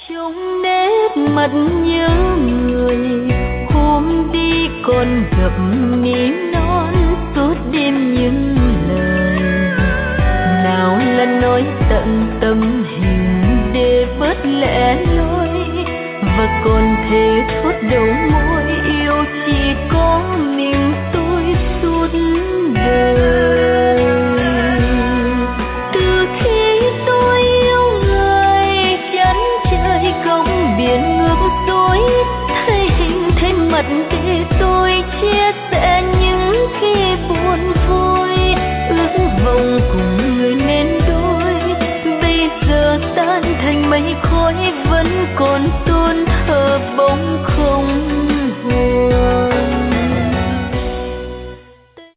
Trông nét mặt nhớ người, hôm đi còn gặp ní non suốt đêm những lời. Nào là nói tận tâm hình để bớt lẻ loi, và còn thế thốt đầu môi yêu chỉ có mình tôi suốt đời. Từ khi tôi yêu người, chán trời công biển ngược dối, thấy hình thấy mặt để tôi chia sẻ những khi buồn vui. Ước vọng cùng người nên đôi, bây giờ tan thành mây khói vẫn còn tôi.